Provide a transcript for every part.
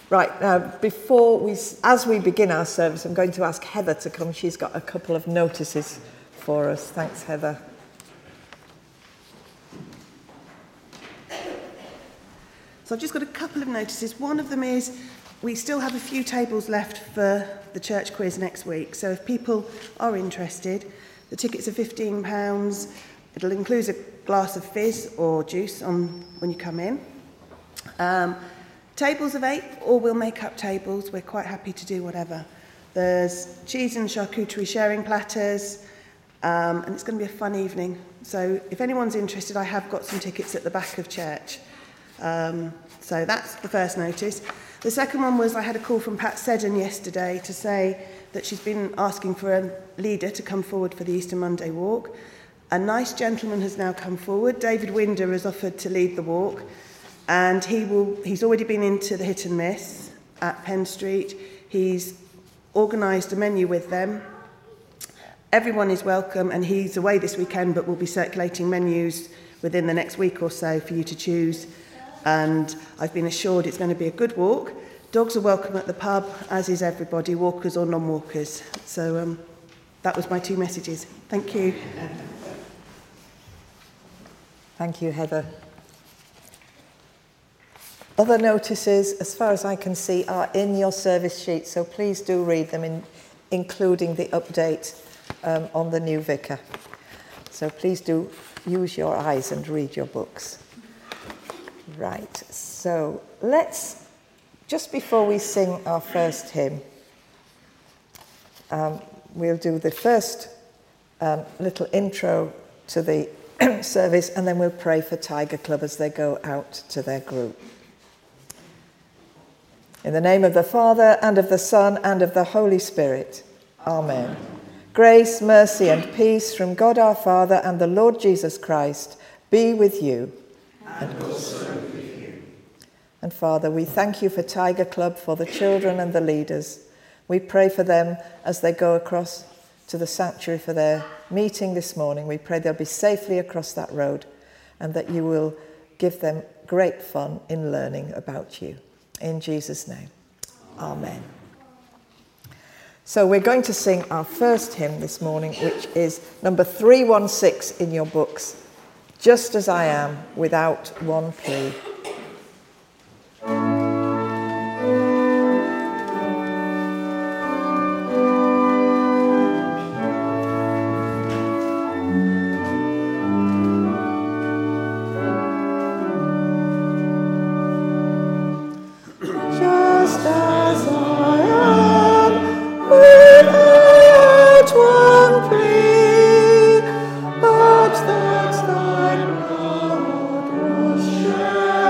Right, now, as we begin our service, I'm going to ask Heather to come. She's got a couple of notices for us. Thanks, Heather. So I've just got a couple of notices. One of them is we still have a few tables left for the church quiz next week. So if people are interested, the tickets are £15. It'll include a glass of fizz or juice when you come in. Tables of 8, or we'll make up tables. We're quite happy to do whatever. There's cheese and charcuterie sharing platters, and it's going to be a fun evening. So if anyone's interested, I have got some tickets at the back of church. So that's the first notice. The second one was I had a call from Pat Seddon yesterday to say that she's been asking for a leader to come forward for the Easter Monday walk. A nice gentleman has now come forward. David Winder has offered to lead the walk. And he's already been into the hit and miss at Penn Street. He's organised a menu with them. Everyone is welcome, and he's away this weekend, but we'll be circulating menus within the next week or so for you to choose. And I've been assured it's going to be a good walk. Dogs are welcome at the pub, as is everybody, walkers or non-walkers. So that was my 2 messages. Thank you. Thank you, Heather. Other notices, as far as I can see, are in your service sheet, so please do read them, including the update on the new vicar. So please do use your eyes and read your books. Right, so let's, just before we sing our first hymn, we'll do the first little intro to the service, and then we'll pray for Tiger Club as they go out to their group. In the name of the Father, and of the Son, and of the Holy Spirit. Amen. Grace, mercy, and peace from God our Father and the Lord Jesus Christ be with you. And also with you. And Father, we thank you for Tiger Club, for the children and the leaders. We pray for them as they go across to the sanctuary for their meeting this morning. We pray they'll be safely across that road, and that you will give them great fun in learning about you. In Jesus' name, amen. So we're going to sing our first hymn this morning, which is number 316 in your books, Just As I Am, without one plea. But that thy blood was shed.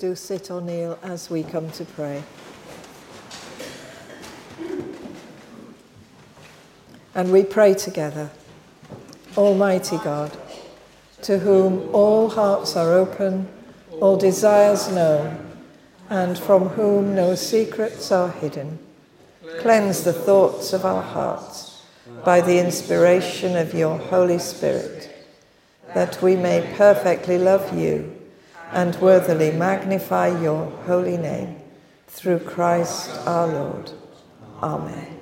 do sit or kneel as we come to pray. And we pray together. Almighty God, to whom all hearts are open, all desires known, and from whom no secrets are hidden, cleanse the thoughts of our hearts by the inspiration of your Holy Spirit, that we may perfectly love you and worthily magnify your holy name, through Christ our Lord. Amen.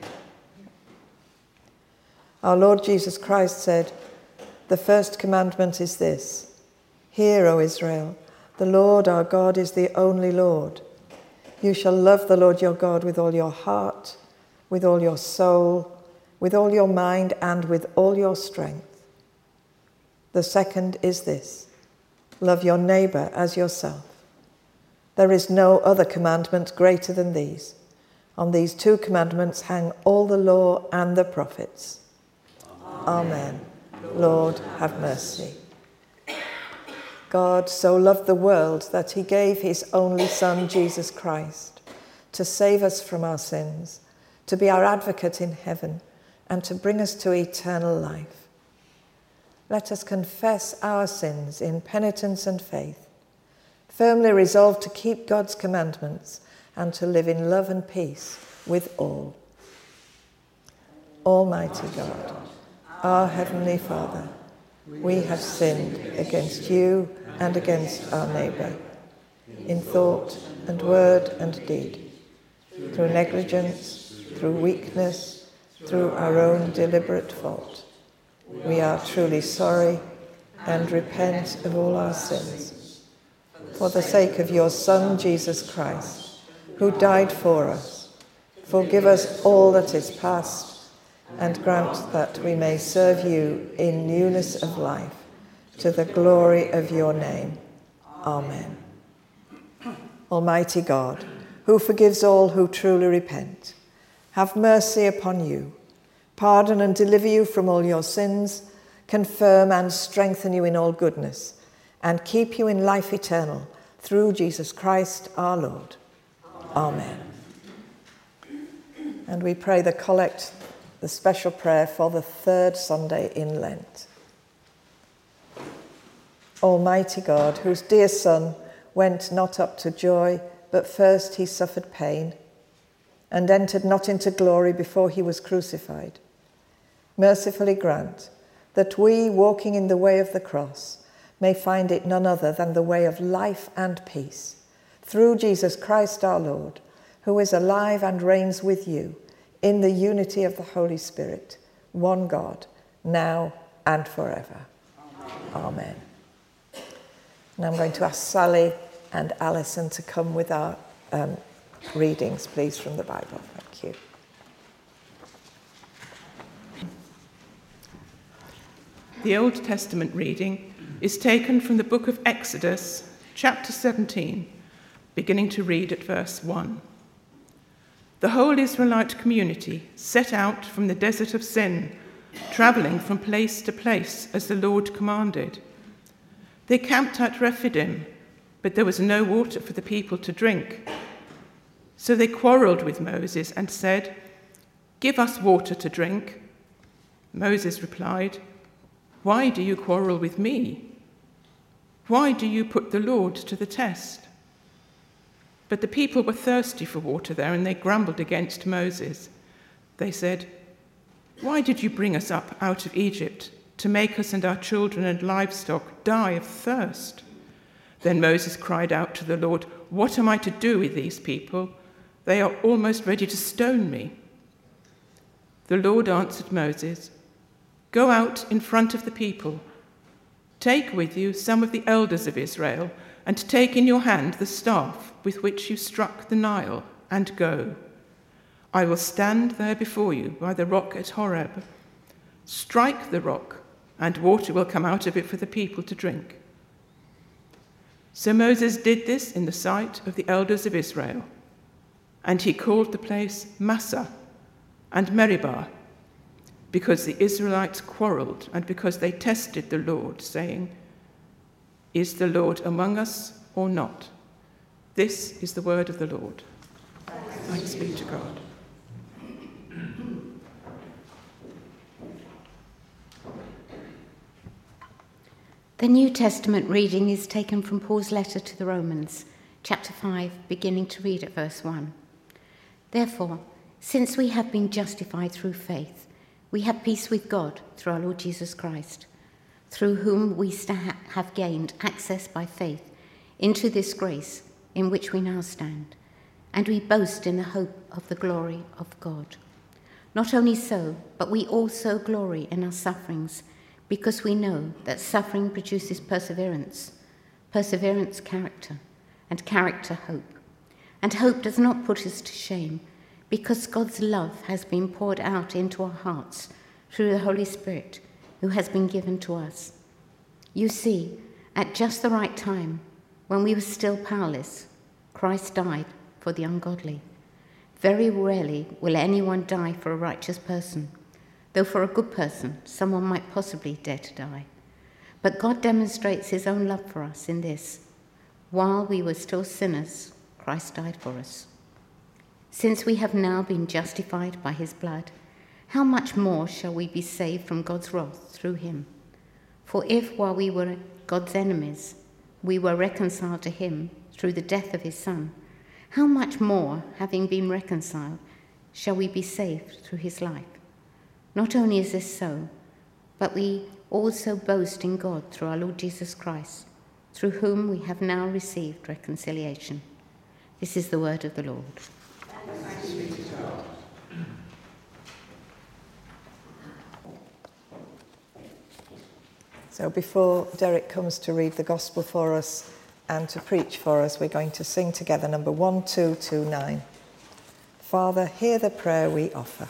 Our Lord Jesus Christ said, "The first commandment is this: Hear, O Israel, the Lord our God is the only Lord. You shall love the Lord your God with all your heart, with all your soul, with all your mind, and with all your strength. The second is this: love your neighbour as yourself. There is no other commandment greater than these. On these two commandments hang all the law and the prophets." Amen. Lord, have mercy. God so loved the world that he gave his only Son, Jesus Christ, to save us from our sins, to be our advocate in heaven, and to bring us to eternal life. Let us confess our sins in penitence and faith, firmly resolved to keep God's commandments and to live in love and peace with all. Almighty God, our Heavenly Father, we have sinned against you and against our neighbour, in thought and word and deed, through negligence, through weakness, through our own deliberate fault. We are truly sorry and repent of all our sins. For the sake of your Son, Jesus Christ, who died for us, forgive us all that is past, and grant that we may serve you in newness of life, to the glory of your name. Amen. Almighty God, who forgives all who truly repent, have mercy upon you, pardon and deliver you from all your sins, confirm and strengthen you in all goodness, and keep you in life eternal, through Jesus Christ our Lord. Amen. And we pray the collect, the special prayer for the third Sunday in Lent. Almighty God, whose dear Son went not up to joy, but first he suffered pain, and entered not into glory before he was crucified, mercifully grant that we, walking in the way of the cross, may find it none other than the way of life and peace, through Jesus Christ our Lord, who is alive and reigns with you, in the unity of the Holy Spirit, one God, now and forever. Amen. And I'm going to ask Sally and Alison to come with our readings, please, from the Bible. Thank you. The Old Testament reading is taken from the book of Exodus, chapter 17, beginning to read at verse 1. The whole Israelite community set out from the desert of Sin, travelling from place to place as the Lord commanded. They camped at Rephidim, but there was no water for the people to drink. So they quarrelled with Moses and said, "Give us water to drink." Moses replied, "Why do you quarrel with me? Why do you put the Lord to the test?" But the people were thirsty for water there, and they grumbled against Moses. They said, "Why did you bring us up out of Egypt to make us and our children and livestock die of thirst?" Then Moses cried out to the Lord, "What am I to do with these people? They are almost ready to stone me." The Lord answered Moses, "Go out in front of the people. Take with you some of the elders of Israel, and take in your hand the staff with which you struck the Nile, and go. I will stand there before you by the rock at Horeb. Strike the rock, and water will come out of it for the people to drink." So Moses did this in the sight of the elders of Israel, and he called the place Massah and Meribah, because the Israelites quarrelled and because they tested the Lord, saying, "Is the Lord among us or not? This is the word of the Lord. Thanks be to God. The New Testament reading is taken from Paul's letter to the Romans, chapter 5, beginning to read at verse 1. Therefore, since we have been justified through faith, we have peace with God through our Lord Jesus Christ, through whom we have gained access by faith into this grace in which we now stand, and we boast in the hope of the glory of God. Not only so, but we also glory in our sufferings, because we know that suffering produces perseverance, perseverance character, and character hope. And hope does not put us to shame, because God's love has been poured out into our hearts through the Holy Spirit who has been given to us. You see, at just the right time, when we were still powerless, Christ died for the ungodly. Very rarely will anyone die for a righteous person, though for a good person, someone might possibly dare to die. But God demonstrates his own love for us in this: while we were still sinners, Christ died for us. Since we have now been justified by his blood, how much more shall we be saved from God's wrath through him? For if, while we were God's enemies, we were reconciled to him through the death of his Son, how much more, having been reconciled, shall we be saved through his life? Not only is this so, but we also boast in God through our Lord Jesus Christ, through whom we have now received reconciliation. This is the word of the Lord. Thanks be to God. So before Derek comes to read the gospel for us and to preach for us, we're going to sing together number 1229. Father, hear the prayer we offer.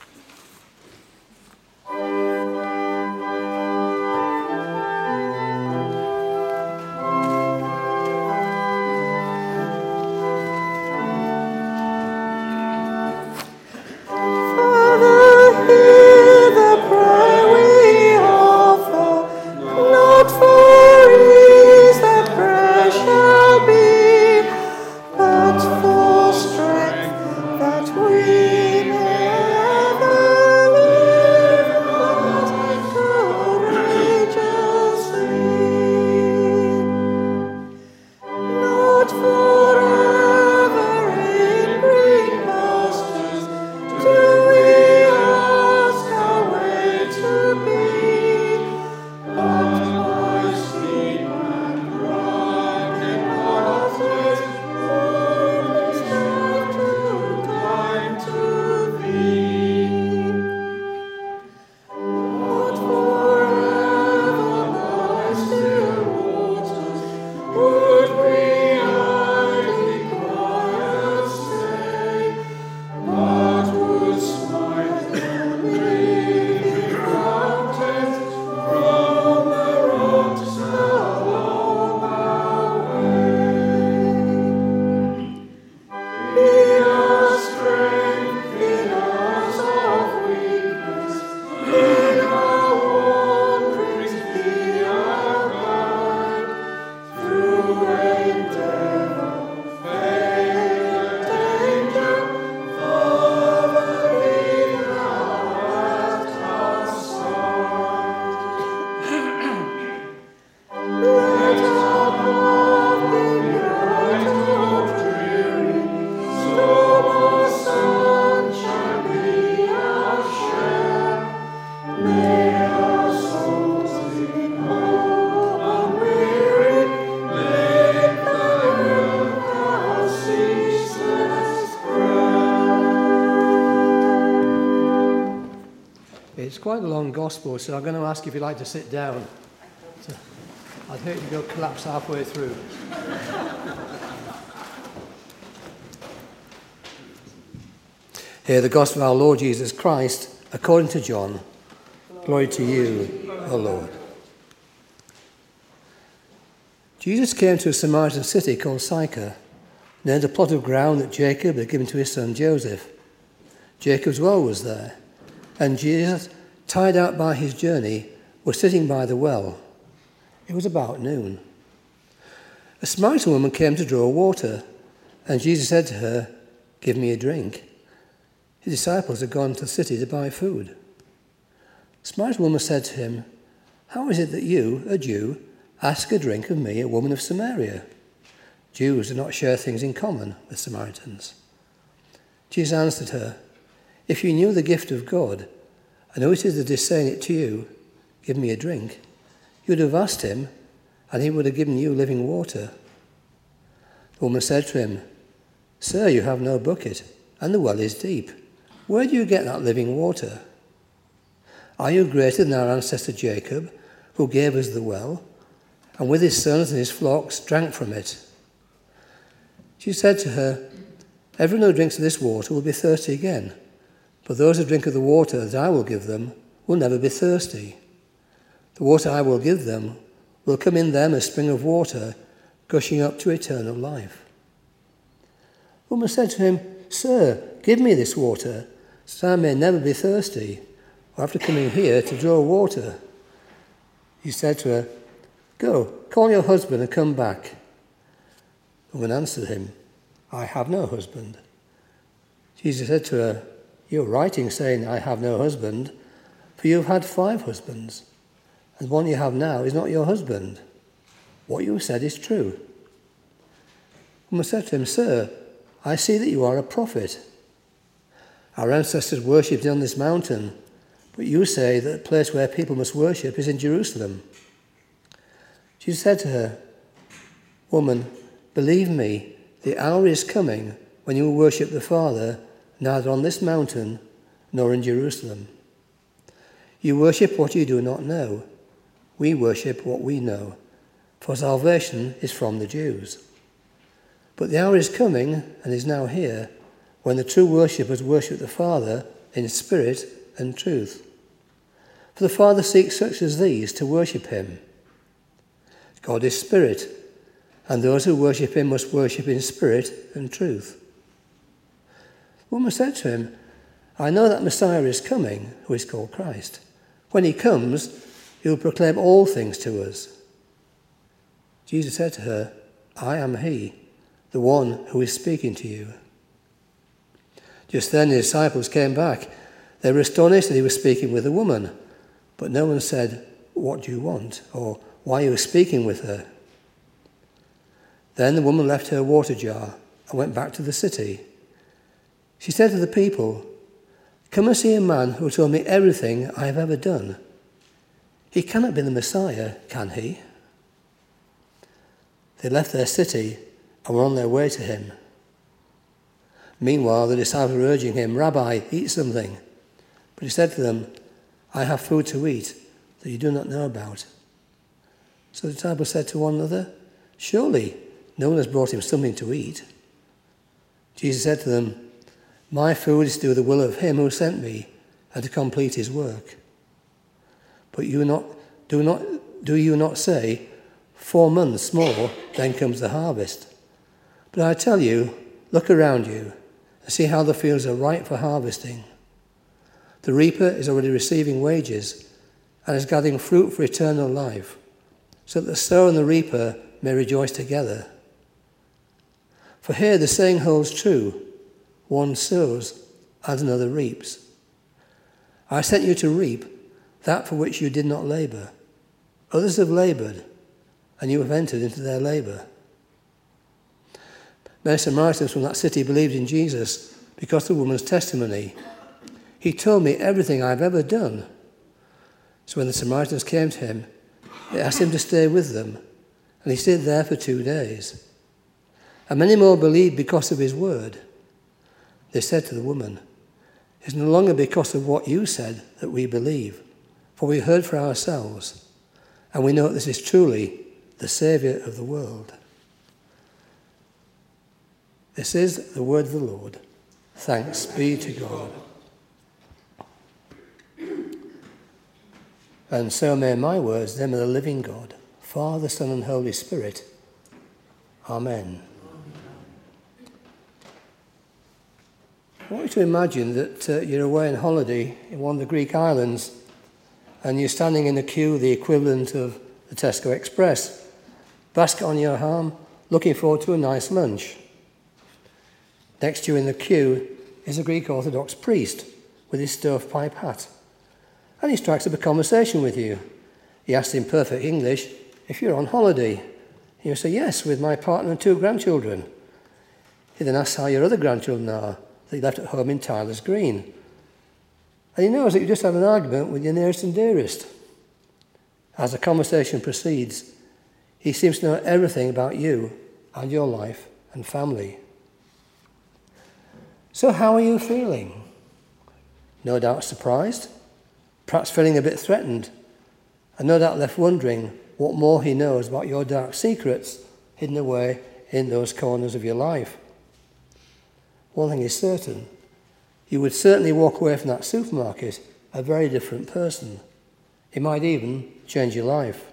It's quite a long gospel, so I'm going to ask if you'd like to sit down. So I'd hate to go collapse halfway through. Hear the gospel of our Lord Jesus Christ according to John. Glory to you, O Lord. Jesus came to a Samaritan city called Sychar, near the plot of ground that Jacob had given to his son Joseph. Jacob's well was there, and Jesus, tired out by his journey, was sitting by the well. It was about noon. A Samaritan woman came to draw water, And Jesus said to her, "Give me a drink." His disciples had gone to the city to buy food. The Samaritan woman said to him, "How is it that you, a Jew, ask a drink of me, a woman of Samaria?" Jews do not share things in common with Samaritans. Jesus answered her, "If you knew the gift of God, and who it is that is saying it to you, 'Give me a drink,' you would have asked him, and he would have given you living water." The woman said to him, "Sir, you have no bucket, and the well is deep. Where do you get that living water? Are you greater than our ancestor Jacob, who gave us the well, and with his sons and his flocks drank from it?" She said to her, "Everyone who drinks of this water will be thirsty again, but those who drink of the water that I will give them will never be thirsty. The water I will give them will come in them as a spring of water, gushing up to eternal life." The woman said to him, "Sir, give me this water, so that I may never be thirsty, or after coming here to draw water." He said to her, "Go, call your husband and come back." The woman answered him, "I have no husband." Jesus said to her, "You are right in saying, 'I have no husband,' for you have had 5 husbands, and the one you have now is not your husband. What you have said is true." The woman said to him, "Sir, I see that you are a prophet. Our ancestors worshipped on this mountain, but you say that the place where people must worship is in Jerusalem." Jesus said to her, "Woman, believe me, the hour is coming when you will worship the Father, neither on this mountain nor in Jerusalem. You worship what you do not know. We worship what we know, for salvation is from the Jews. But the hour is coming, and is now here, when the true worshippers worship the Father in spirit and truth. For the Father seeks such as these to worship him. God is spirit, and those who worship him must worship in spirit and truth." The woman said to him, "I know that Messiah is coming, who is called Christ. When he comes, he will proclaim all things to us." Jesus said to her, "I am he, the one who is speaking to you." Just then the disciples came back. They were astonished that he was speaking with a woman, but no one said, "What do you want?" or "Why are you speaking with her?" Then the woman left her water jar and went back to the city. She said to the people, "Come and see a man who told me everything I have ever done. He cannot be the Messiah, can he?" They left their city and were on their way to him. Meanwhile, the disciples were urging him, "Rabbi, eat something." But he said to them, "I have food to eat that you do not know about." So the disciples said to one another, "Surely no one has brought him something to eat." Jesus said to them, "My food is to do the will of him who sent me and to complete his work. But do you not say, 4 months more, then comes the harvest? But I tell you, look around you and see how the fields are ripe for harvesting. The reaper is already receiving wages and is gathering fruit for eternal life, so that the sower and the reaper may rejoice together. For here the saying holds true, one sows and another reaps. I sent you to reap that for which you did not labour. Others have laboured, and you have entered into their labour." Many Samaritans from that city believed in Jesus because of the woman's testimony. "He told me everything I've ever done." So when the Samaritans came to him, they asked him to stay with them, and he stayed there for 2 days. And many more believed because of his word. They said to the woman, "It's no longer because of what you said that we believe, for we heard for ourselves, and we know that this is truly the Saviour of the world." This is the word of the Lord. Thanks be to God. And so may my words, them of the living God, Father, Son, and Holy Spirit. Amen. I want you to imagine that you're away on holiday in one of the Greek islands and you're standing in a queue, the equivalent of the Tesco Express, basket on your arm, looking forward to a nice lunch. Next to you in the queue is a Greek Orthodox priest with his stovepipe hat. And he strikes up a conversation with you. He asks in perfect English if you're on holiday. You say, yes, with my partner and 2 grandchildren. He then asks how your other grandchildren are that you left at home in Tyler's Green. And he knows that you just had an argument with your nearest and dearest. As the conversation proceeds, he seems to know everything about you and your life and family. So how are you feeling? No doubt surprised, perhaps feeling a bit threatened, and no doubt left wondering what more he knows about your dark secrets hidden away in those corners of your life. One thing is certain, you would certainly walk away from that supermarket a very different person. It might even change your life.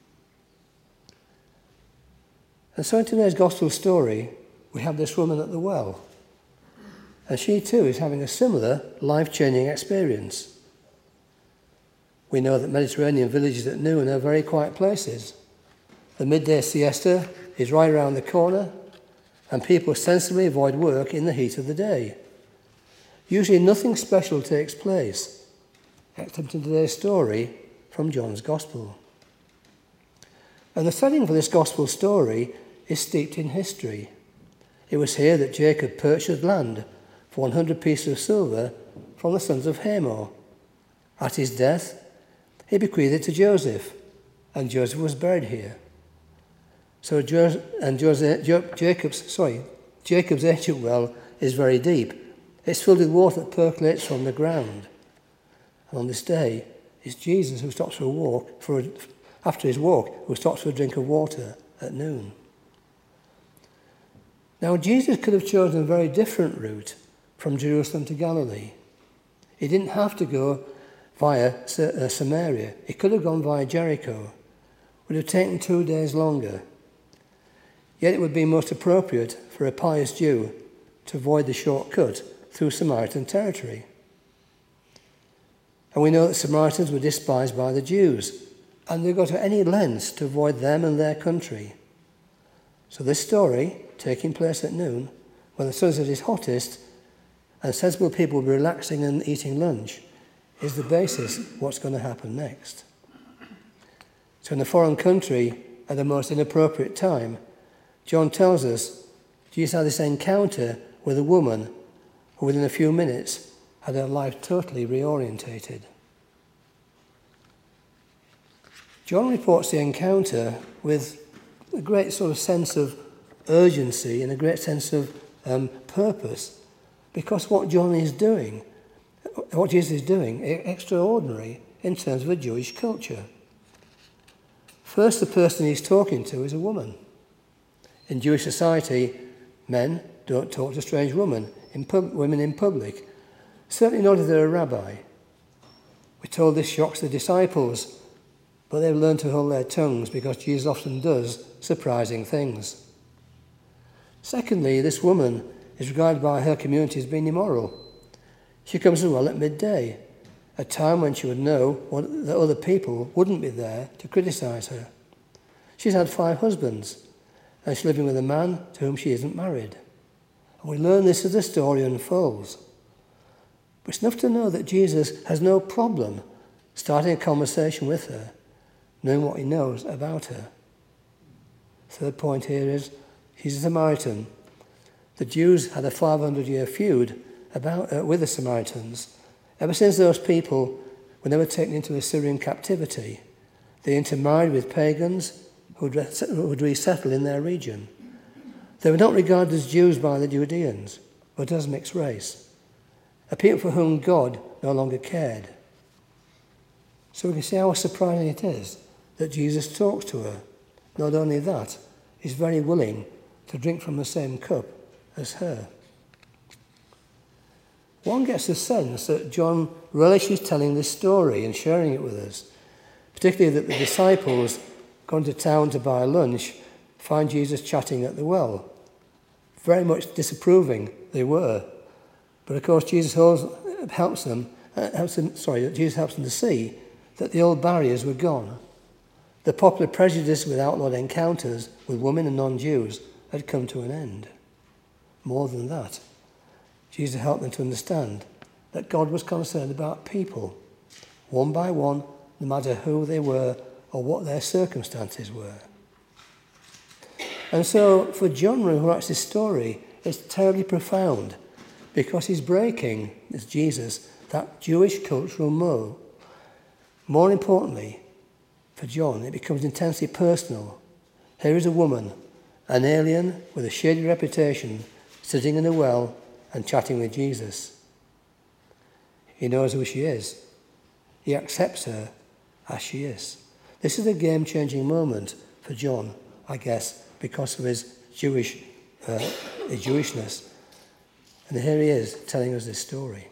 And so in today's gospel story, we have this woman at the well. And she too is having a similar life-changing experience. We know that Mediterranean villages at noon are very quiet places. The midday siesta is right around the corner, and people sensibly avoid work in the heat of the day. Usually nothing special takes place, except in today's story from John's Gospel. And the setting for this Gospel story is steeped in history. It was here that Jacob purchased land for 100 pieces of silver from the sons of Hamor. At his death, he bequeathed it to Joseph, and Joseph was buried here. So Jacob's ancient well is very deep. It's filled with water that percolates from the ground. And on this day, it's Jesus who stops after his walk, who stops for a drink of water at noon. Now, Jesus could have chosen a very different route from Jerusalem to Galilee. He didn't have to go via Samaria. He could have gone via Jericho. It would have taken 2 days longer. Yet it would be most appropriate for a pious Jew to avoid the shortcut through Samaritan territory. And we know that Samaritans were despised by the Jews, and they go to any lengths to avoid them and their country. So this story, taking place at noon, when the sun is at its hottest, and sensible people will be relaxing and eating lunch, is the basis of what's going to happen next. So in a foreign country, at the most inappropriate time, John tells us Jesus had this encounter with a woman who within a few minutes had her life totally reorientated. John reports the encounter with a great sort of sense of urgency and a great sense of purpose, because what Jesus is doing, is extraordinary in terms of a Jewish culture. First, the person he's talking to is a woman. In Jewish society, men don't talk to strange women in public, certainly not if they're a rabbi. We're told this shocks the disciples, but they've learned to hold their tongues because Jesus often does surprising things. Secondly, this woman is regarded by her community as being immoral. She comes as well at midday, a time when she would know that other people wouldn't be there to criticize her. She's had 5 husbands, and she's living with a man to whom she isn't married. And we learn this as the story unfolds. But it's enough to know that Jesus has no problem starting a conversation with her, knowing what he knows about her. Third point here is she's a Samaritan. The Jews had a 500-year feud with the Samaritans. Ever since those people, when they were taken into Assyrian captivity, they intermarried with pagans who would resettle in their region. They were not regarded as Jews by the Judeans, but as mixed race, a people for whom God no longer cared. So we can see how surprising it is that Jesus talks to her. Not only that, he's very willing to drink from the same cup as her. One gets the sense that John relishes telling this story and sharing it with us, particularly that the disciples going to town to buy lunch find Jesus chatting at the well. Very much disapproving they were. But of course Jesus helps them to see that the old barriers were gone. The popular prejudice with outlawed encounters with women and non-Jews had come to an end. More than that, Jesus helped them to understand that God was concerned about people, one by one, no matter who they were or what their circumstances were. And so for John, who writes this story, it's terribly profound because he's breaking, as Jesus, that Jewish cultural mold. More importantly, for John, it becomes intensely personal. Here is a woman, an alien with a shady reputation, sitting in a well and chatting with Jesus. He knows who she is. He accepts her as she is. This is a game-changing moment for John, I guess, because of his Jewishness. And here he is telling us this story.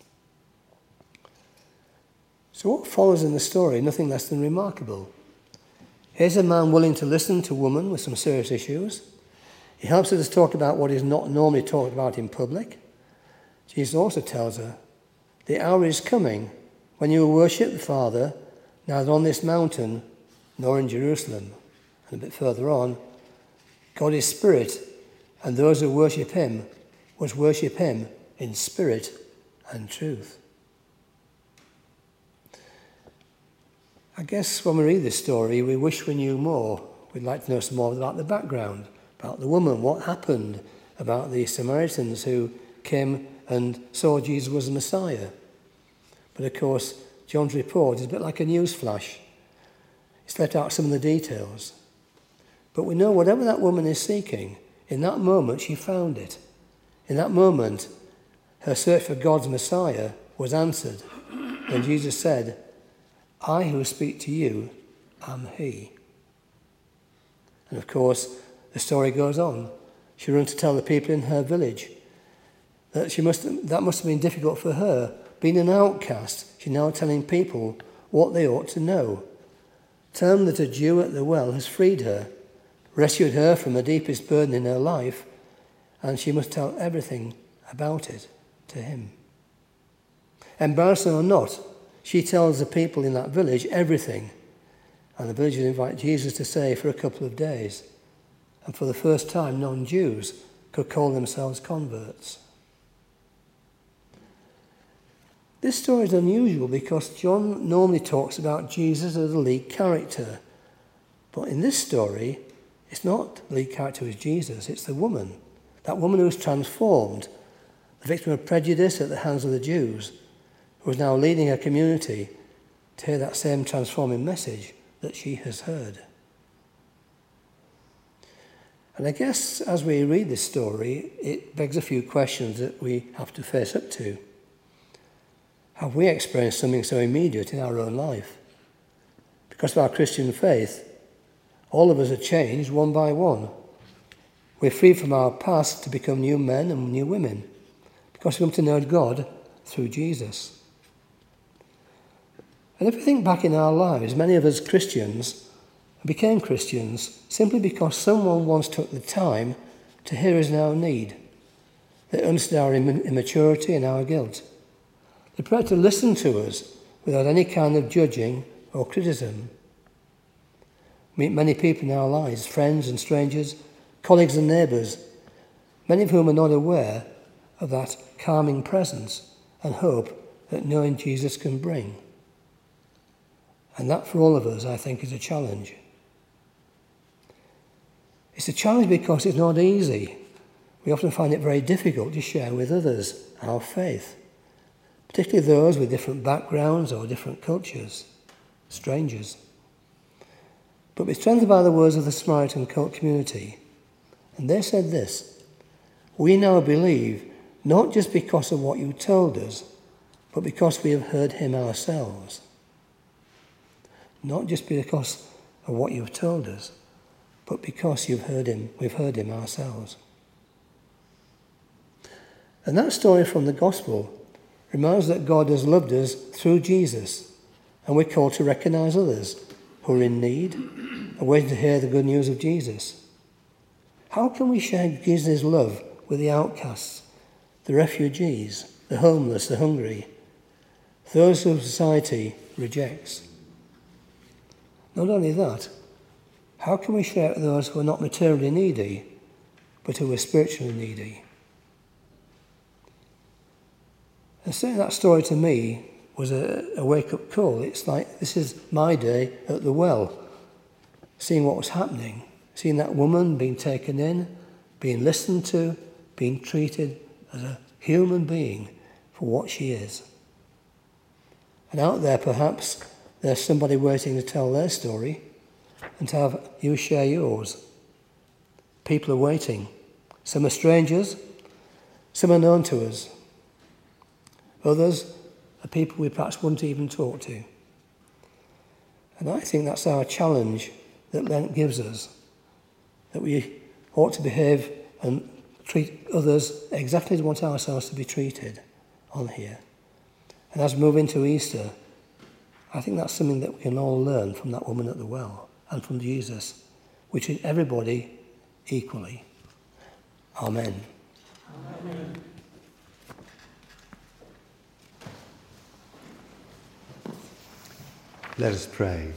So what follows in the story? Nothing less than remarkable. Here's a man willing to listen to a woman with some serious issues. He helps her to talk about what is not normally talked about in public. Jesus also tells her, the hour is coming when you will worship the Father, neither on this mountain nor in Jerusalem. And a bit further on, God is spirit, and those who worship him must worship him in spirit and truth. I guess when we read this story, we wish we knew more. We'd like to know some more about the background, about the woman, what happened, about the Samaritans who came and saw Jesus was the Messiah. But of course, John's report is a bit like a news flash. It's left out some of the details. But we know whatever that woman is seeking, in that moment she found it. In that moment, her search for God's Messiah was answered when Jesus said, I who speak to you am he. And of course, the story goes on. She runs to tell the people in her village that that must have been difficult for her. Being an outcast, she's now telling people what they ought to know. Tell them that a Jew at the well has freed her, rescued her from the deepest burden in her life, and she must tell everything about it to him. Embarrassing or not, she tells the people in that village everything, and the villagers invite Jesus to stay for a couple of days. And for the first time, non-Jews could call themselves converts. This story is unusual because John normally talks about Jesus as the lead character. But in this story, it's not the lead character who is Jesus, it's the woman. That woman who is transformed, the victim of prejudice at the hands of the Jews, who is now leading her community to hear that same transforming message that she has heard. And I guess as we read this story, it begs a few questions that we have to face up to. Have we experienced something so immediate in our own life? Because of our Christian faith, all of us are changed one by one. We're free from our past to become new men and new women because we come to know God through Jesus. And if we think back in our lives, many of us Christians became Christians simply because someone once took the time to hear us in our need. They understood our immaturity and our guilt. They prepared to listen to us without any kind of judging or criticism. We meet many people in our lives, friends and strangers, colleagues and neighbours, many of whom are not aware of that calming presence and hope that knowing Jesus can bring. And that for all of us, I think, is a challenge. It's a challenge because it's not easy. We often find it very difficult to share with others our faith, particularly those with different backgrounds or different cultures, strangers. But we're strengthened by the words of the Samaritan community. And they said this, we now believe not just because of what you told us, but because we have heard him ourselves. Not just because of what you've told us, but because we've heard him ourselves. And that story from the Gospel reminds us that God has loved us through Jesus, and we're called to recognise others who are in need and waiting to hear the good news of Jesus. How can we share Jesus' love with the outcasts, the refugees, the homeless, the hungry, those whom society rejects? Not only that, how can we share it with those who are not materially needy, but who are spiritually needy? And saying that story to me was a wake-up call. It's like, this is my day at the well, seeing what was happening, seeing that woman being taken in, being listened to, being treated as a human being for what she is. And out there, perhaps, there's somebody waiting to tell their story and to have you share yours. People are waiting. Some are strangers, some are known to us. Others are people we perhaps wouldn't even talk to. And I think that's our challenge that Lent gives us, that we ought to behave and treat others exactly as we want ourselves to be treated on here. And as we move into Easter, I think that's something that we can all learn from that woman at the well and from Jesus. We treat everybody equally. Amen. Amen. Let us pray.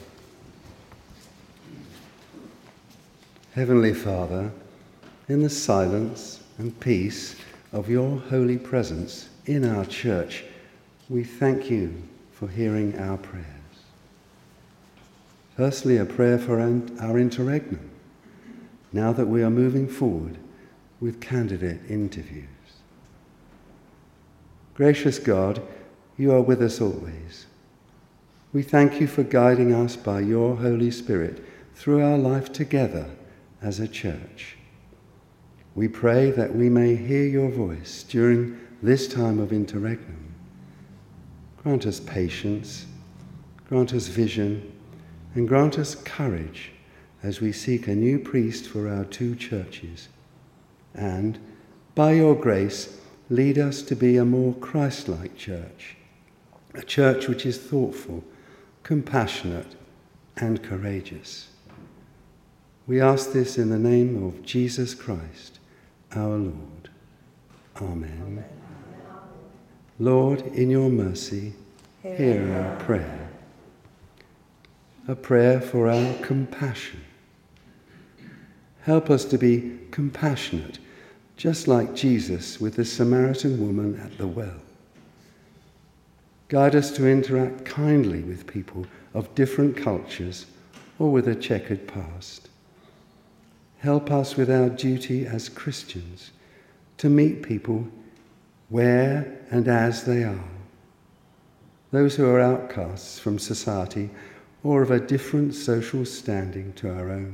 Heavenly Father, in the silence and peace of your holy presence in our church, we thank you for hearing our prayers. Firstly, a prayer for our interregnum, now that we are moving forward with candidate interviews. Gracious God, you are with us always. We thank you for guiding us by your Holy Spirit through our life together as a church. We pray that we may hear your voice during this time of interregnum. Grant us patience, grant us vision, and grant us courage as we seek a new priest for our two churches. And, by your grace, lead us to be a more Christ-like church, a church which is thoughtful, compassionate, and courageous. We ask this in the name of Jesus Christ, our Lord. Amen. Lord, in your mercy, hear our prayer. A prayer for our compassion. Help us to be compassionate, just like Jesus with the Samaritan woman at the well. Guide us to interact kindly with people of different cultures or with a checkered past. Help us with our duty as Christians to meet people where and as they are, those who are outcasts from society or of a different social standing to our own.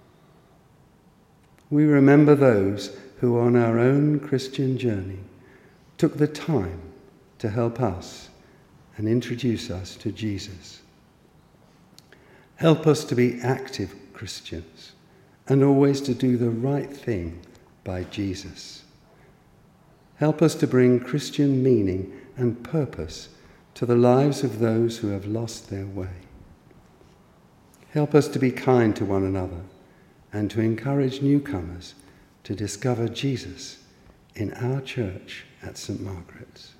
We remember those who on our own Christian journey took the time to help us and introduce us to Jesus. Help us to be active Christians and always to do the right thing by Jesus. Help us to bring Christian meaning and purpose to the lives of those who have lost their way. Help us to be kind to one another and to encourage newcomers to discover Jesus in our church at St. Margaret's.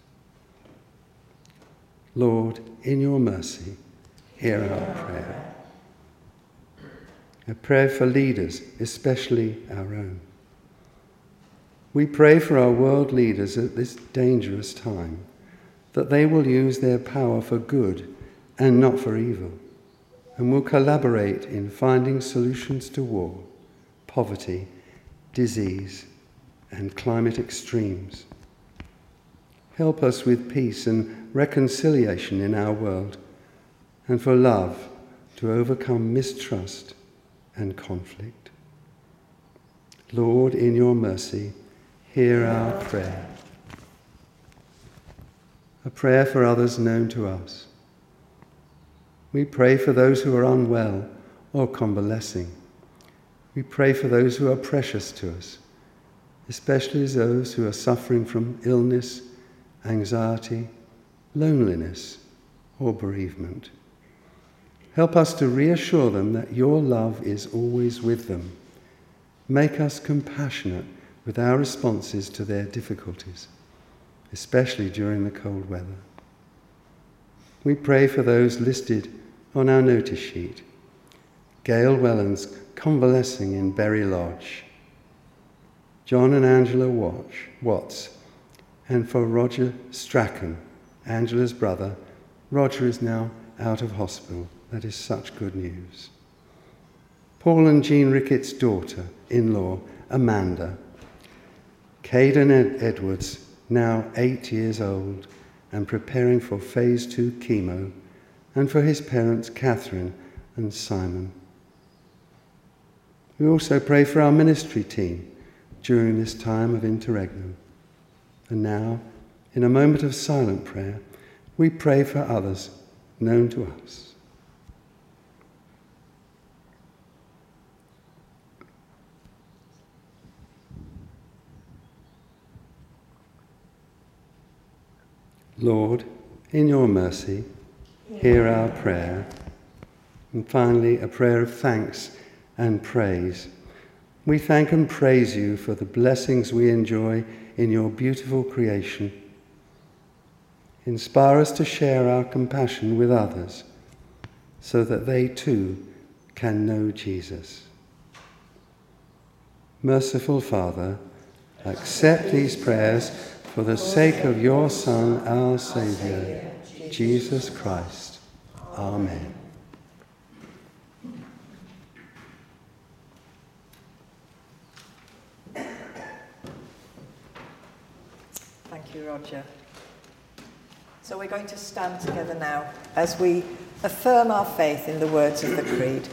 Lord, in your mercy, hear our prayer. A prayer for leaders, especially our own. We pray for our world leaders at this dangerous time, that they will use their power for good and not for evil, and will collaborate in finding solutions to war, poverty, disease, and climate extremes. Help us with peace and reconciliation in our world, and for love to overcome mistrust and conflict. Lord, in your mercy, hear our prayer. A prayer for others known to us. We pray for those who are unwell or convalescing. We pray for those who are precious to us, especially those who are suffering from illness, anxiety, loneliness, or bereavement. Help us to reassure them that your love is always with them. Make us compassionate with our responses to their difficulties, especially during the cold weather. We pray for those listed on our notice sheet. Gail Wellens convalescing in Berry Lodge, John and Angela Watts, and for Roger Strachan Angela's brother, Roger, is now out of hospital. That is such good news. Paul and Jean Ricketts' daughter-in-law, Amanda. Caden Edwards, now 8 years old and preparing for phase 2 chemo, and for his parents, Catherine and Simon. We also pray for our ministry team during this time of interregnum. And now, in a moment of silent prayer, we pray for others known to us. Lord, in your mercy, hear our prayer. And finally, a prayer of thanks and praise. We thank and praise you for the blessings we enjoy in your beautiful creation. Inspire us to share our compassion with others so that they too can know Jesus. Merciful Father, accept these prayers for the sake of your Son, our Saviour, Jesus Christ. Amen. Thank you, Roger. So we're going to stand together now as we affirm our faith in the words of the Creed.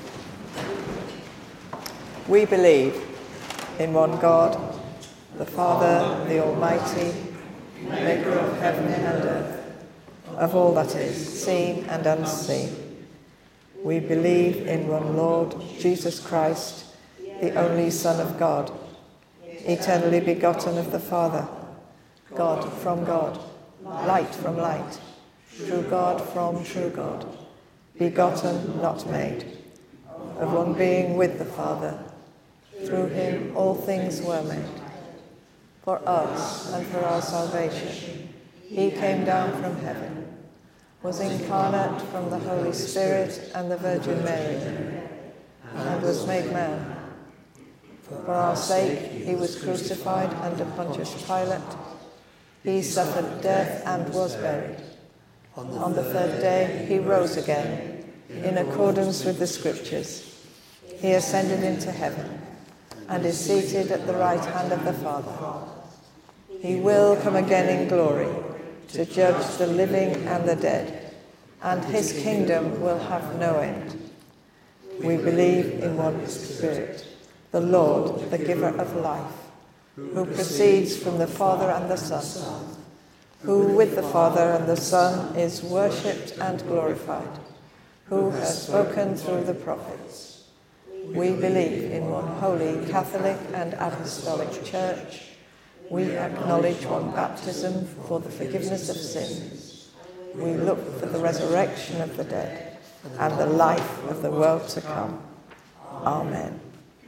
We believe in one God, the Father, the Almighty, maker of heaven and earth, of all that is seen and unseen. We believe in one Lord, Jesus Christ, the only Son of God, eternally begotten of the Father, God from God, light from light, true God from true God, begotten, not made, of one being with the Father. Through him all things were made. For us and for our salvation, he came down from heaven, was incarnate from the Holy Spirit and the Virgin Mary, and was made man. For our sake he was crucified under Pontius Pilate. He suffered death and was buried. On the third day he rose again, in accordance with the Scriptures. He ascended into heaven, and is seated at the right hand of the Father. He will come again in glory, to judge the living and the dead, and his kingdom will have no end. We believe in one Spirit, the Lord, the giver of life, who proceeds from the Father and the Son, who with the Father and the Son is worshipped and glorified, who has spoken through the prophets. We believe in one holy, Catholic and Apostolic Church. We acknowledge one baptism for the forgiveness of sins. We look for the resurrection of the dead and the life of the world to come. Amen.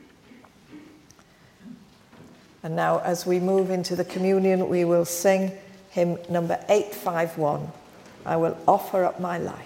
And now, as we move into the communion, we will sing hymn number 851, I Will Offer Up My Life.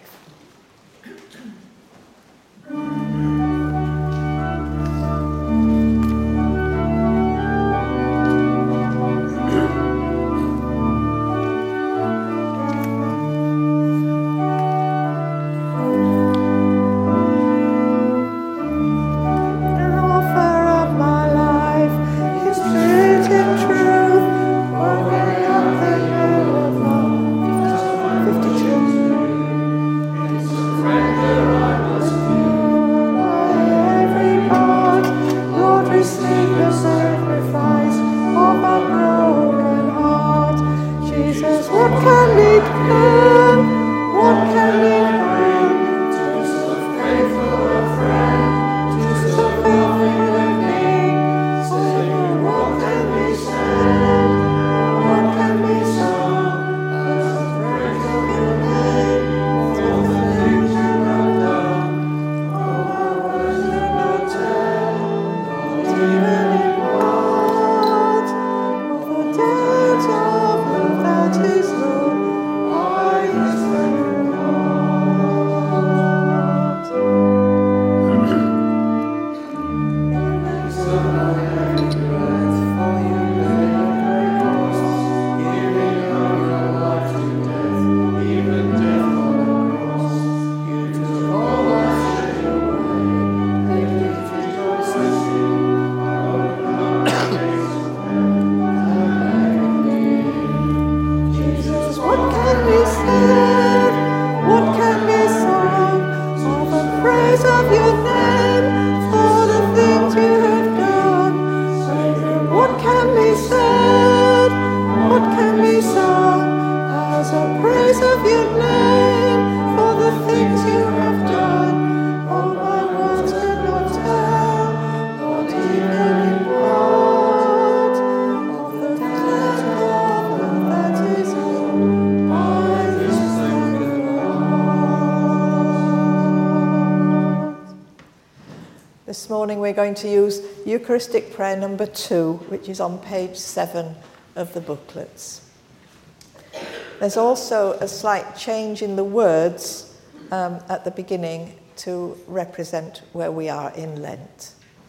This morning we're going to use Eucharistic prayer number 2, which is on page 7 of the booklets. There's also a slight change in the words at the beginning to represent where we are in Lent.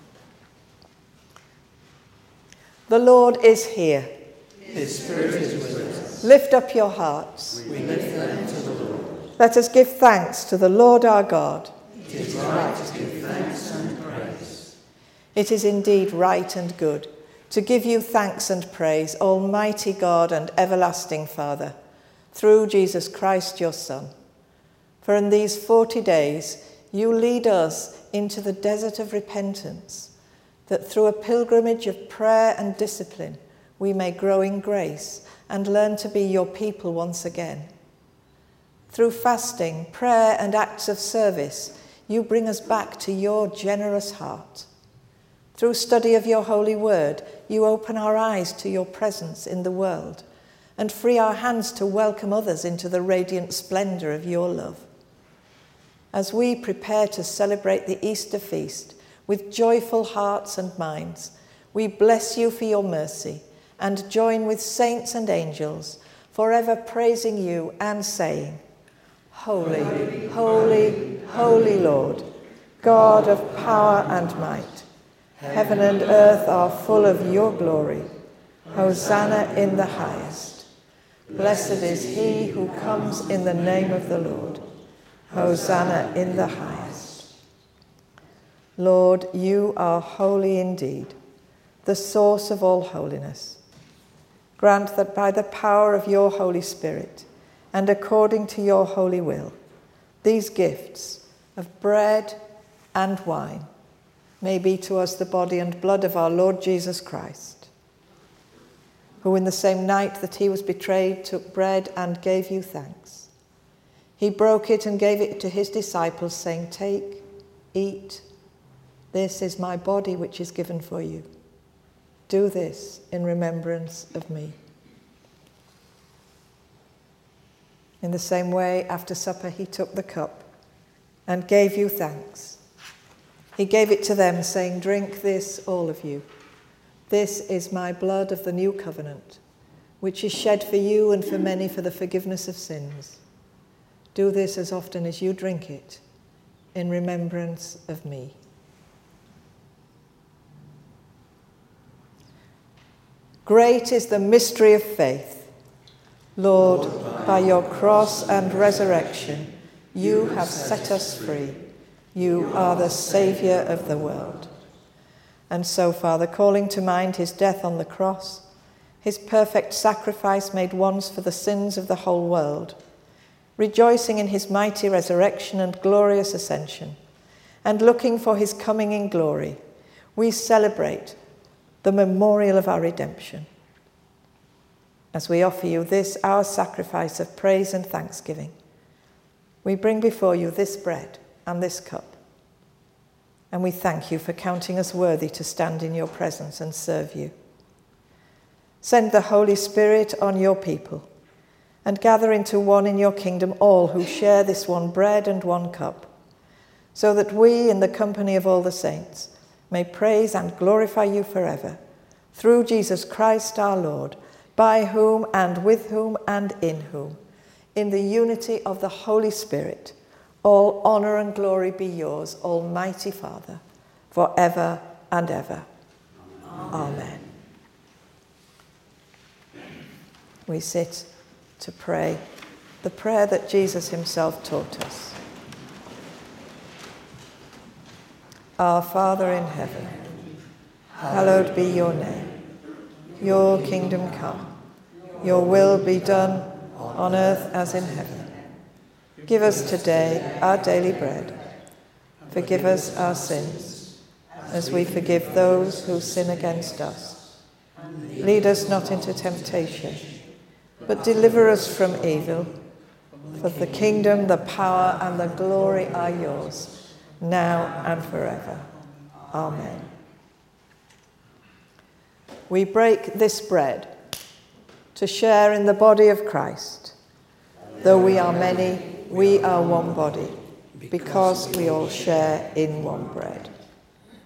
The Lord is here. His Spirit is with us. Lift up your hearts. We lift them to the Lord. Let us give thanks to the Lord our God. It is right to give thanks and praise. It is indeed right and good to give you thanks and praise, Almighty God and everlasting Father, through Jesus Christ your Son. For in these 40 days you lead us into the desert of repentance, that through a pilgrimage of prayer and discipline we may grow in grace and learn to be your people once again. Through fasting, prayer and acts of service, you bring us back to your generous heart. Through study of your holy word, you open our eyes to your presence in the world and free our hands to welcome others into the radiant splendor of your love. As we prepare to celebrate the Easter feast with joyful hearts and minds, we bless you for your mercy and join with saints and angels, forever praising you and saying, Holy, holy, holy Lord, God of power and might, heaven and earth are full of your glory. Hosanna in the highest. Blessed is he who comes in the name of the Lord. Hosanna in the highest. Lord, you are holy indeed, the source of all holiness. Grant that by the power of your Holy Spirit and according to your holy will, these gifts of bread and wine may be to us the body and blood of our Lord Jesus Christ, who in the same night that he was betrayed took bread and gave you thanks. He broke it and gave it to his disciples, saying, Take, eat. This is my body which is given for you. Do this in remembrance of me. In the same way, after supper, he took the cup and gave you thanks. He gave it to them, saying, Drink this, all of you. This is my blood of the new covenant, which is shed for you and for many for the forgiveness of sins. Do this as often as you drink it in remembrance of me. Great is the mystery of faith. Lord, by your cross and resurrection, you have set us free. You are the Saviour of the world. And so, Father, calling to mind his death on the cross, his perfect sacrifice made once for the sins of the whole world, rejoicing in his mighty resurrection and glorious ascension, and looking for his coming in glory, we celebrate the memorial of our redemption. As we offer you this, our sacrifice of praise and thanksgiving, we bring before you this bread and this cup, and we thank you for counting us worthy to stand in your presence and serve you. Send the Holy Spirit on your people, and gather into one in your kingdom all who share this one bread and one cup, so that we, in the company of all the saints, may praise and glorify you forever, through Jesus Christ our Lord, by whom and with whom and in whom, in the unity of the Holy Spirit, all honour and glory be yours, Almighty Father, forever and ever. Amen. We sit to pray the prayer that Jesus himself taught us. Our Father in heaven, hallowed be your name. Your kingdom come. Your will be done on earth as in heaven. Give us today our daily bread. Forgive us our sins, as we forgive those who sin against us. Lead us not into temptation, but deliver us from evil. For the kingdom, the power, and the glory are yours, now and forever. Amen. We break this bread to share in the body of Christ. Though we are many, we are one body, because we all share in one bread.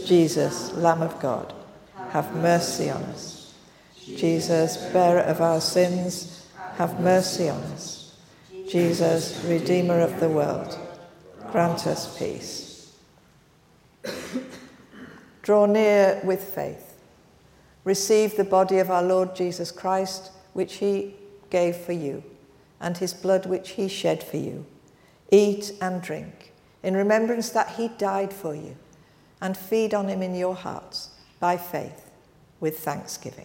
Jesus, Lamb of God, have mercy on us. Jesus, bearer of our sins, have mercy on us. Jesus, Redeemer of the world, grant us peace. Draw near with faith. Receive the body of our Lord Jesus Christ, which he gave for you, and his blood which he shed for you. Eat and drink in remembrance that he died for you, and feed on him in your hearts by faith with thanksgiving.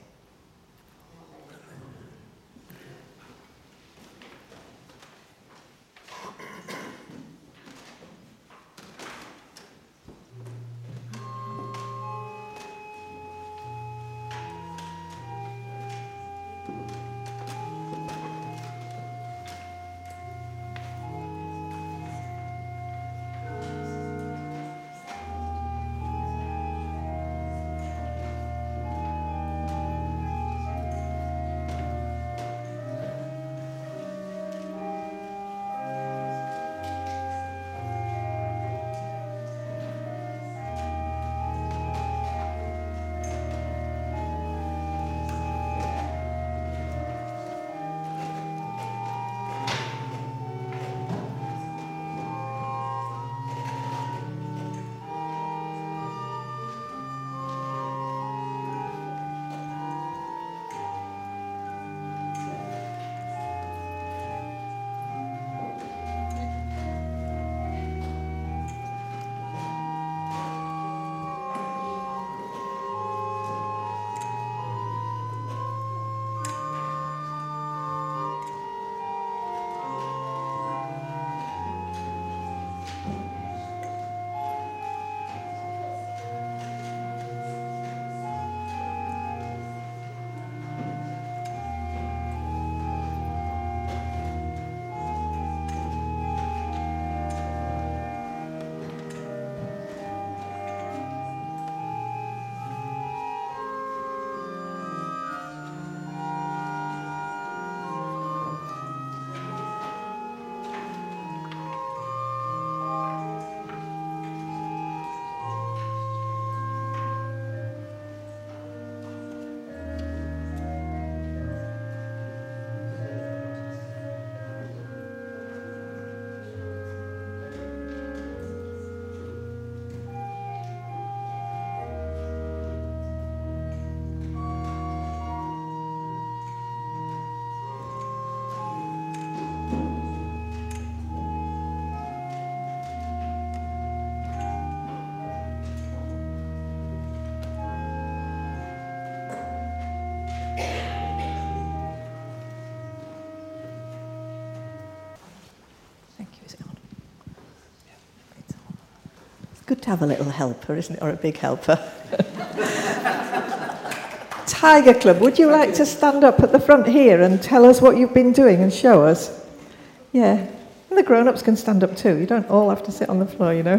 Good to have a little helper, isn't it? Or a big helper. Tiger Club, would you like to stand up at the front here and tell us what you've been doing and show us? Yeah. And the grown-ups can stand up too. You don't all have to sit on the floor, you know.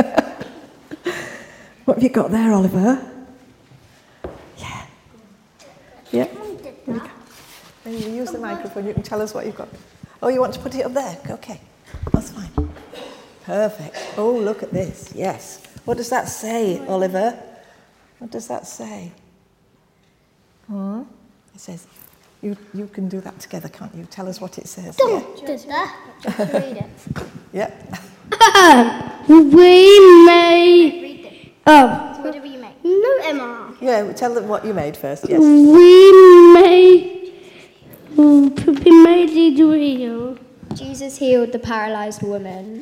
What have you got there, Oliver? Yeah. Yeah. And you use the microphone, you can tell us what you've got. Oh, you want to put it up there? Okay. That's fine. Perfect. Oh, look at this. Yes. What does that say, Oliver? What does that say? It says, you can do that together, can't you? Tell us what it says. Just read it. Yeah. We made... Oh. What did we make? No, Emma. Yeah, tell them what you made first, yes. We made it real. Jesus healed the paralysed woman.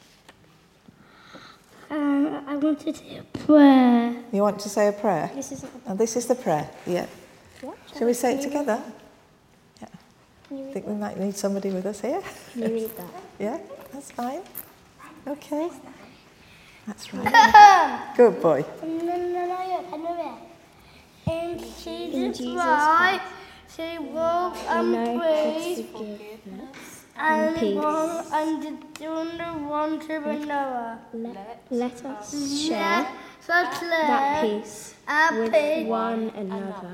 I want to say a prayer. You want to say a prayer? This is This is the prayer, yeah. what? Shall we say it together? Yeah. I think we might need somebody with us here. Can you read that? Yeah, that's fine. Okay. That's right. Good boy. In Jesus Christ, she walked and prayed, and the one to another. Let us share Such that peace with one another.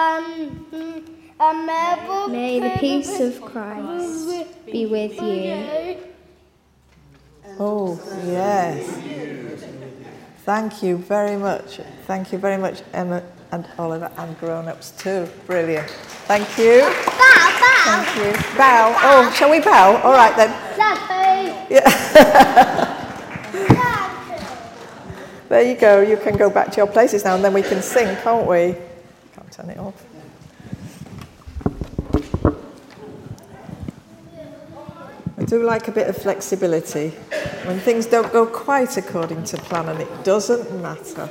May the peace of Christ be with you. Oh, yes. Thank you very much. Thank you very much, Emma and Oliver, and grown-ups too. Brilliant. Thank you. Bow. Thank you. Bow. Oh, shall we bow? All right then. Yeah. There you go. You can go back to your places now, and then we can sing, can't we? Can't turn it off. I do like a bit of flexibility when things don't go quite according to plan, and it doesn't matter.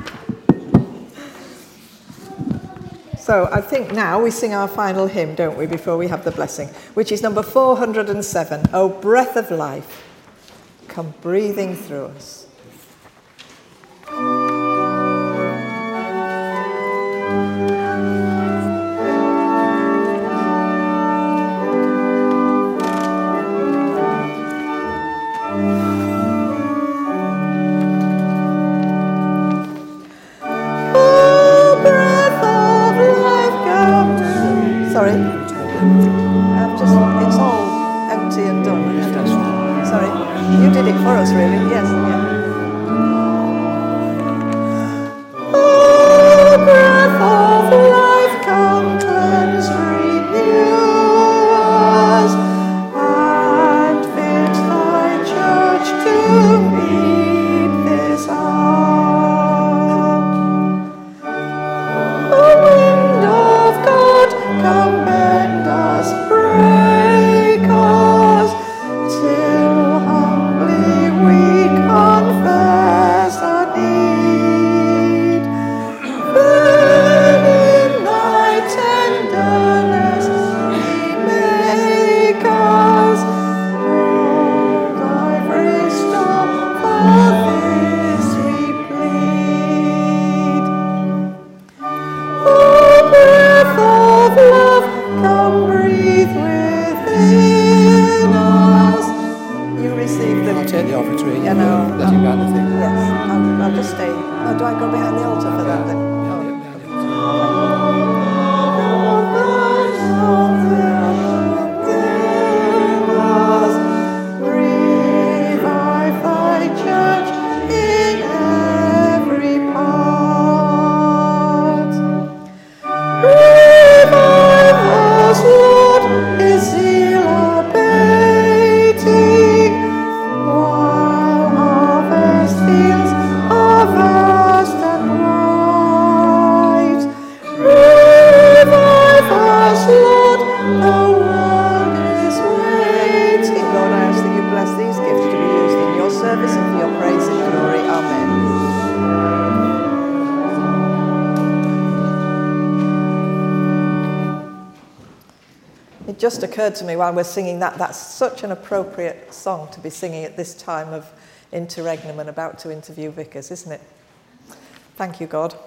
So I think now we sing our final hymn, don't we, before we have the blessing, which is number 407, O Breath of Life, come breathing through us. Sorry, it's all empty and done. Sorry, you did it for us, really. Yes, yeah. Oh, breath of life, come cleanse, renew us, and fit thy church to meet this hour. O wind of God, come bend us, break us, till humbly we confess our need. Then in thy tenderness remake us, hold thy grace stop, for this we plead. O breath of love, come breathe within us. You receive them. I'll take the offertory and Yeah, no, let you behind the thing. Yes, I'll just stay. Oh, do I go behind the altar for that then? Revive thy church in every part. Revive us, Lord, His zeal abating, while harvest fields are vast and wide. Revive us, Lord, the world is waiting. Lord, I ask that you bless these gifts to be used in your service and for your praise and glory. Amen. It just occurred to me while we're singing that's such an appropriate song to be singing at this time of interregnum and about to interview vicars, isn't it? Thank you, God.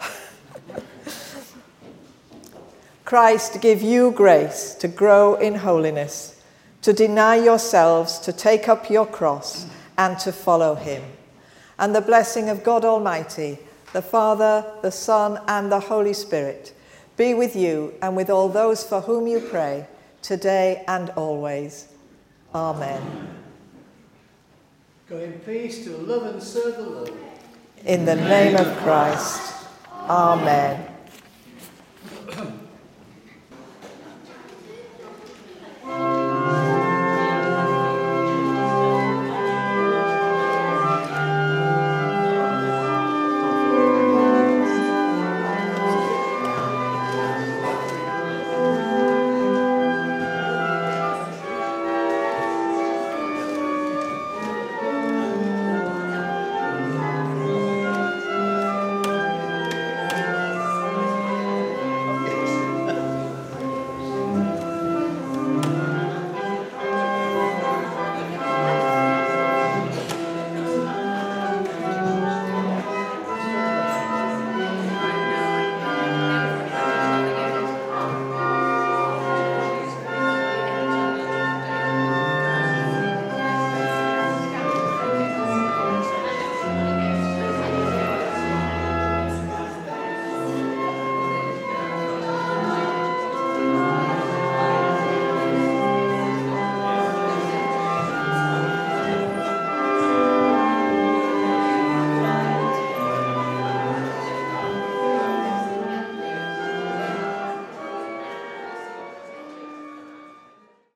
Christ, give you grace to grow in holiness, to deny yourselves, to take up your cross, and to follow him. And the blessing of God Almighty, the Father, the Son, and the Holy Spirit be with you and with all those for whom you pray, today and always. Amen. Go in peace to love and serve the Lord. In the name of Christ. Amen.